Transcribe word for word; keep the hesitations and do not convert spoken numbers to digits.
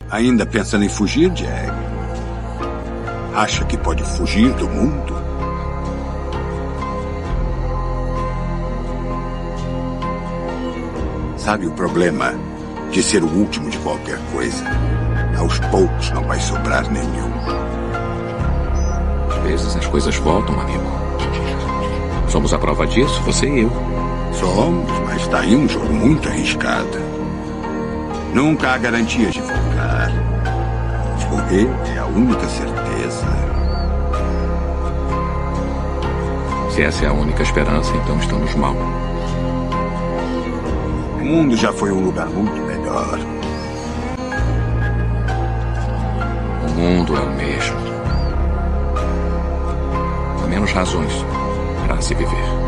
Ainda pensando em fugir, Jack? Acha que pode fugir do mundo? Sabe o problema de ser o último de qualquer coisa? Aos poucos não vai sobrar nenhum. Às vezes as coisas voltam, amigo. Somos a prova disso, você e eu. Somos, mas está aí um jogo muito arriscado. Nunca há garantias de voltar. Morrer é a única certeza. Se essa é a única esperança, então estamos mal. O mundo já foi um lugar muito melhor. O mundo é o mesmo. Há menos razões para se viver.